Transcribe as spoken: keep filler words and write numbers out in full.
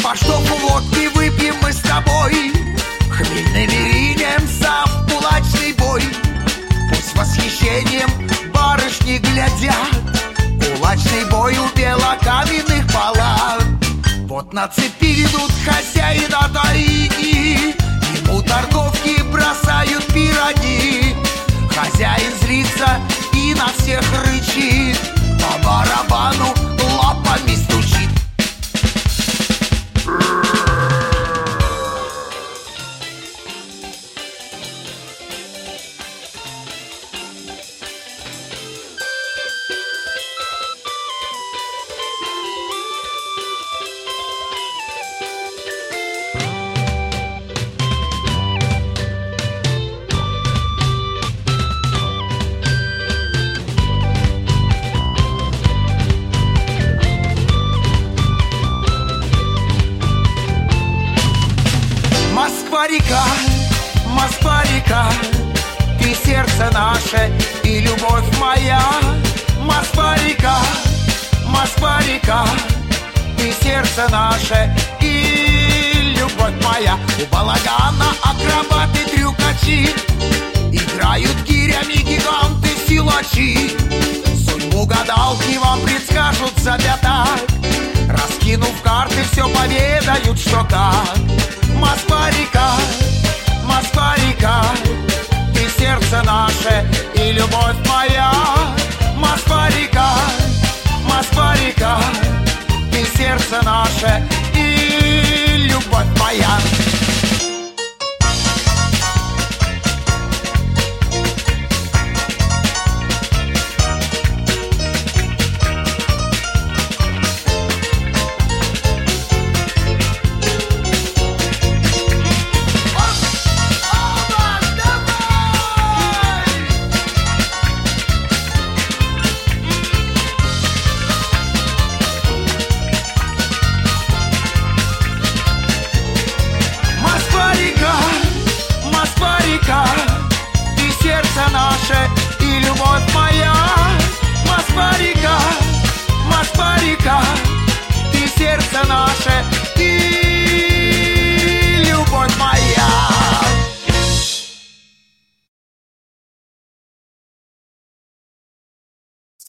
По штоку водки выпьем мы с тобой, хмельными ринемся в кулачный бой. Пусть с восхищением барышни глядят, кулачный бой у белокаменных палат. Вот на цепи ведут хозяина Тарики, ему торговки бросают пироги. Хозяин злится и на всех рычит, по барабану лапами стучит. Москва-река, Москва-река, ты сердце наше и любовь моя. Москва-река, Москва-река, ты сердце наше и любовь моя. У балагана акробаты-трюкачи, играют гирями гиганты-силачи. Судьбу гадалки вам предскажут за пятак, раскинув карты, все поведают, что как. Москва-река, Москва-река, ты сердце наше и любовь моя. Москва-река, Москва-река, ты сердце наше и любовь моя.